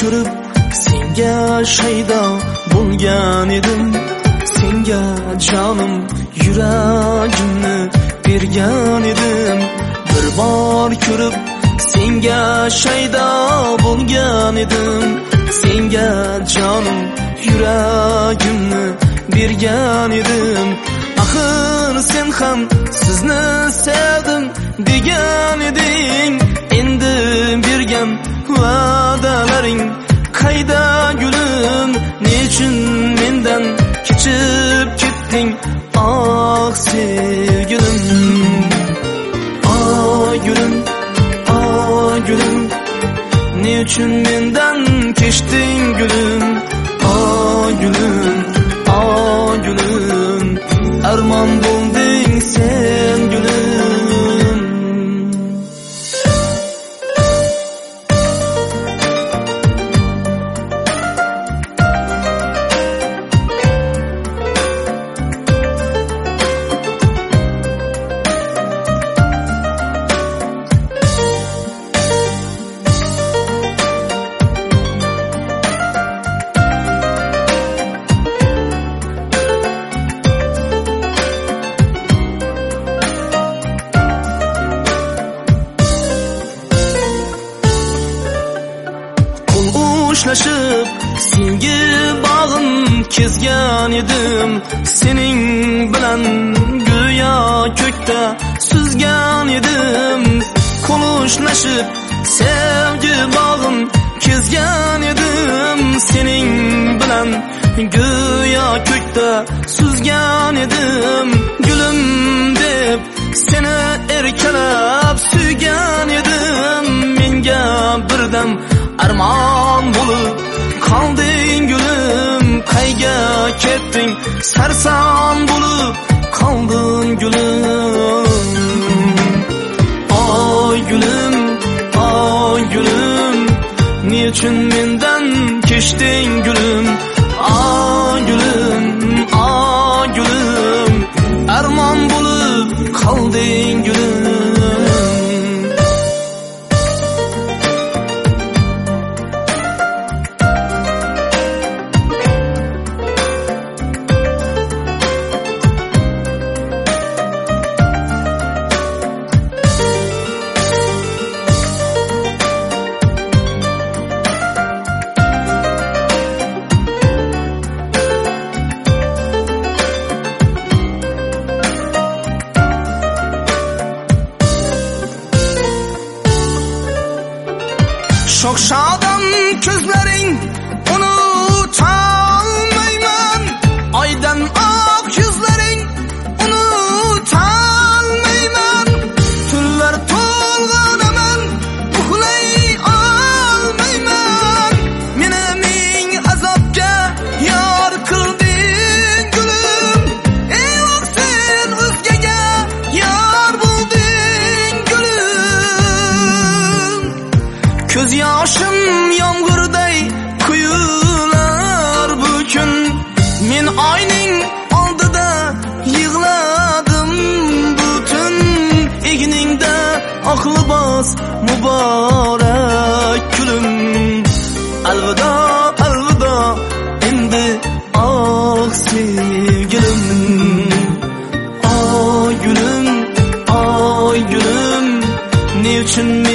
ko'rib senga shaydo bo'lgan edim. Senga jonim yuragimni bergan edim. Bir bor ko'rib senga shaydo bo'lgan edim. Senga jonim yuragimni bergan edim. Axir sen ham sizni sevdim degan eding. Endi bergan va'dalaring qayda gulim? Nechun mendan kechib ketding ah sevgilim? Ah gulim, ah gulim, nechun mendan kechding gulim? Ah gulim, ah gulim, armon bo'lding sen gulim. Ushlashib senga bag'im kezgan edim. Sening bilan go'yo ko'kda suzgan edim. Qo'l ushlashib sevgi bag'im kezgan edim. Sening bilan go'yo ko'kda suzgan edim. Gulim deb seni erkalab suygan edim. Menga birdam armon bo'lib qolding gulim. Qayga ketding sarson bo'lib qolding gulim? Oy gulim, oy gulim, nechun mendan kechding gulim? Oy gulim, oy gulim, armon bo'lib qolding gulim. Sho'xshodam ko'zlaring unutolmayman. Oydan oq yuzlaring unutolmayman. Tunlar to'lg'anaman, uxlay olmayman. Meni ming azobga yor qilding gulim. Ey vaqt sen o'zgaga yor bo'lding gulim. Ko'z yoshim yomg'irday quyular bu kun. Men oyning oldida yig'ladim butun. Egningda oq libos muborak kulim. Alvido, alvido endi oh sevgilim. Oy gulim, oy gulim, nechun